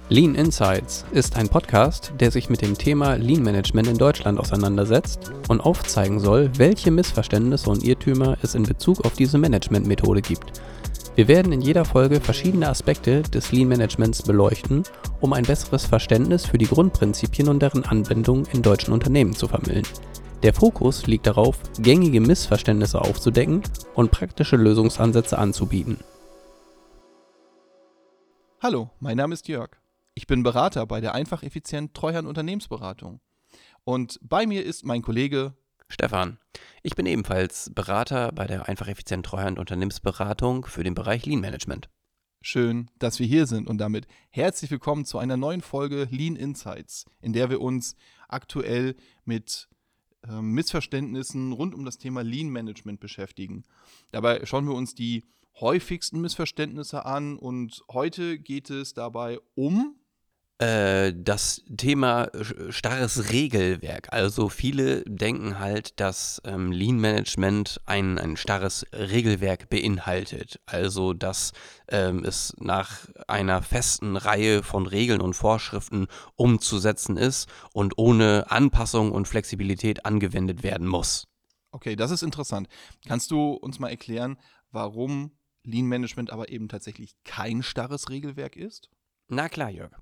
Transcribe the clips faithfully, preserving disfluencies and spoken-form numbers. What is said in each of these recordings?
Lean Insights ist ein Podcast, der sich mit dem Thema Lean Management in Deutschland auseinandersetzt und aufzeigen soll, welche Missverständnisse und Irrtümer es in Bezug auf diese Managementmethode gibt. Wir werden in jeder Folge verschiedene Aspekte des Lean Managements beleuchten, um ein besseres Verständnis für die Grundprinzipien und deren Anwendung in deutschen Unternehmen zu vermitteln. Der Fokus liegt darauf, gängige Missverständnisse aufzudecken und praktische Lösungsansätze anzubieten. Hallo, mein Name ist Jörg. Ich bin Berater bei der Einfach Effizient Treuhand Unternehmensberatung. Und bei mir ist mein Kollege Stefan. Ich bin ebenfalls Berater bei der Einfach Effizient Treuhand Unternehmensberatung für den Bereich Lean Management. Schön, dass wir hier sind und damit herzlich willkommen zu einer neuen Folge Lean Insights, in der wir uns aktuell mit äh, Missverständnissen rund um das Thema Lean Management beschäftigen. Dabei schauen wir uns die häufigsten Missverständnisse an und heute geht es dabei um Äh, das Thema sch- starres Regelwerk. Also viele denken halt, dass ähm, Lean Management ein, ein starres Regelwerk beinhaltet. Also dass ähm, es nach einer festen Reihe von Regeln und Vorschriften umzusetzen ist und ohne Anpassung und Flexibilität angewendet werden muss. Okay, das ist interessant. Kannst du uns mal erklären, warum Lean Management aber eben tatsächlich kein starres Regelwerk ist? Na klar, Jörg.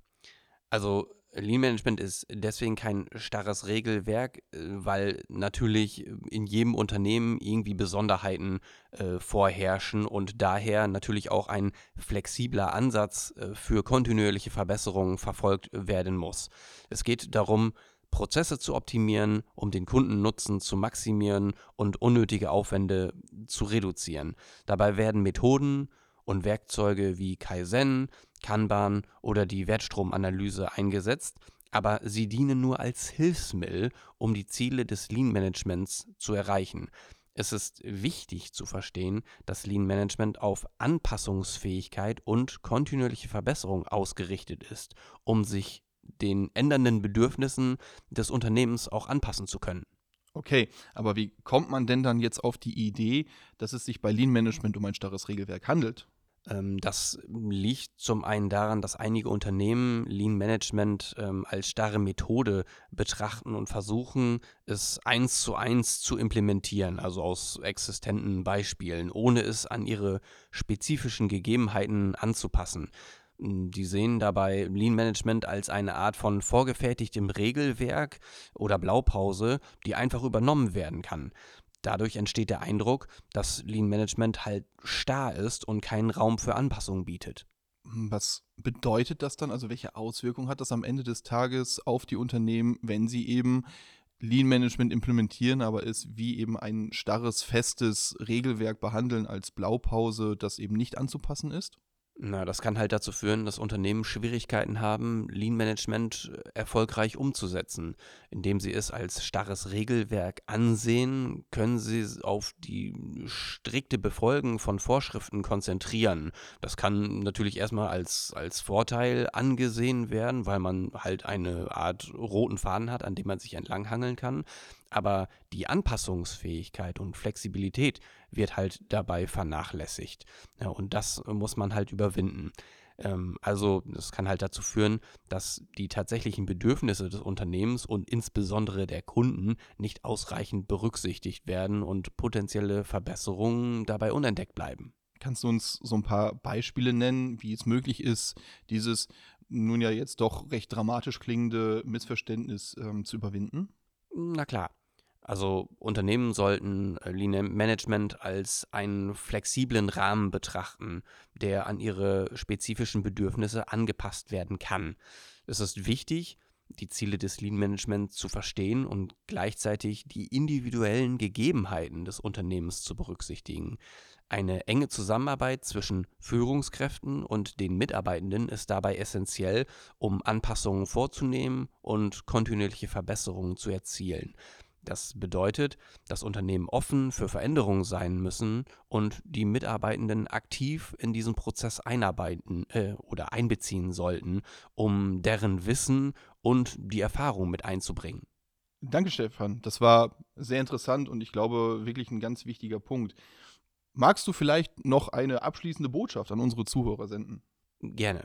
Also Lean Management ist deswegen kein starres Regelwerk, äh, weil natürlich in jedem Unternehmen irgendwie Besonderheiten äh, vorherrschen und daher natürlich auch ein flexibler Ansatz äh, für kontinuierliche Verbesserungen verfolgt werden muss. Es geht darum, Prozesse zu optimieren, um den Kundennutzen zu maximieren und unnötige Aufwände zu reduzieren. Dabei werden Methoden und Werkzeuge wie Kaizen, Kanban oder die Wertstromanalyse eingesetzt, aber sie dienen nur als Hilfsmittel, um die Ziele des Lean Managements zu erreichen. Es ist wichtig zu verstehen, dass Lean Management auf Anpassungsfähigkeit und kontinuierliche Verbesserung ausgerichtet ist, um sich den ändernden Bedürfnissen des Unternehmens auch anpassen zu können. Okay, aber wie kommt man denn dann jetzt auf die Idee, dass es sich bei Lean Management um ein starres Regelwerk handelt? Ähm, Das liegt zum einen daran, dass einige Unternehmen Lean Management ähm, als starre Methode betrachten und versuchen, es eins zu eins zu implementieren, also aus existenten Beispielen, ohne es an ihre spezifischen Gegebenheiten anzupassen. Mm, Die sehen dabei Lean Management als eine Art von vorgefertigtem Regelwerk oder Blaupause, die einfach übernommen werden kann. Dadurch entsteht der Eindruck, dass Lean Management halt starr ist und keinen Raum für Anpassungen bietet. Hm, Was bedeutet das dann? Also welche Auswirkungen hat das am Ende des Tages auf die Unternehmen, wenn sie eben Lean Management implementieren, aber es wie eben ein starres, festes Regelwerk behandeln als Blaupause, das eben nicht anzupassen ist? Na, das kann halt dazu führen, dass Unternehmen Schwierigkeiten haben, Lean Management äh, erfolgreich umzusetzen. Indem sie es als starres Regelwerk ansehen, können sie s- auf die strikte Befolgen von Vorschriften konzentrieren. Das kann natürlich erstmal als, als Vorteil angesehen werden, weil man halt eine Art roten Faden hat, an dem man sich entlanghangeln kann. Aber die Anpassungsfähigkeit und Flexibilität wird halt dabei vernachlässigt. Ja, und das muss man halt überwinden. Ähm, also das kann halt dazu führen, dass die tatsächlichen Bedürfnisse des Unternehmens und insbesondere der Kunden nicht ausreichend berücksichtigt werden und potenzielle Verbesserungen dabei unentdeckt bleiben. Kannst du uns so ein paar Beispiele nennen, wie es möglich ist, dieses nun ja jetzt doch recht dramatisch klingende Missverständnis ähm, zu überwinden? Na klar. Also Unternehmen sollten äh, Lean Management als einen flexiblen Rahmen betrachten, der an ihre spezifischen Bedürfnisse angepasst werden kann. Es ist wichtig, die Ziele des Lean Managements zu verstehen und gleichzeitig die individuellen Gegebenheiten des Unternehmens zu berücksichtigen. Eine enge Zusammenarbeit zwischen Führungskräften und den Mitarbeitenden ist dabei essentiell, um Anpassungen vorzunehmen und kontinuierliche Verbesserungen zu erzielen. Das bedeutet, dass Unternehmen offen für Veränderungen sein müssen und die Mitarbeitenden aktiv in diesen Prozess einarbeiten äh, oder einbeziehen sollten, um deren Wissen und die Erfahrung mit einzubringen. Danke, Stefan. Das war sehr interessant und ich glaube wirklich ein ganz wichtiger Punkt. Magst du vielleicht noch eine abschließende Botschaft an unsere Zuhörer senden? Gerne.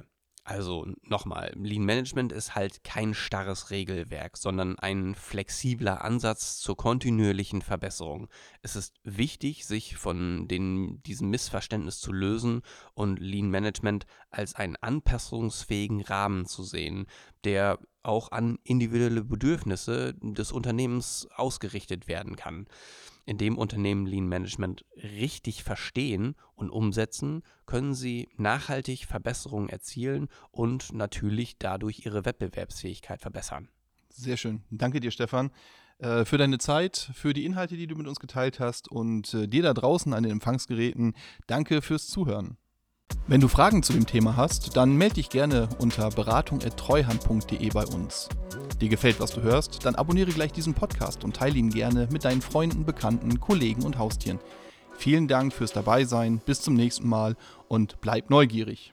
Also nochmal, Lean Management ist halt kein starres Regelwerk, sondern ein flexibler Ansatz zur kontinuierlichen Verbesserung. Es ist wichtig, sich von den, diesem Missverständnis zu lösen und Lean Management als einen anpassungsfähigen Rahmen zu sehen, der auch an individuelle Bedürfnisse des Unternehmens ausgerichtet werden kann. Indem Unternehmen Lean Management richtig verstehen und umsetzen, können sie nachhaltig Verbesserungen erzielen und natürlich dadurch ihre Wettbewerbsfähigkeit verbessern. Sehr schön. Danke dir, Stefan, äh, für deine Zeit, für die Inhalte, die du mit uns geteilt hast und äh, dir da draußen an den Empfangsgeräten. Danke fürs Zuhören. Wenn du Fragen zu dem Thema hast, dann melde dich gerne unter beratung at treuhand punkt de bei uns. Dir gefällt, was du hörst, dann abonniere gleich diesen Podcast und teile ihn gerne mit deinen Freunden, Bekannten, Kollegen und Haustieren. Vielen Dank fürs Dabeisein, bis zum nächsten Mal und bleib neugierig.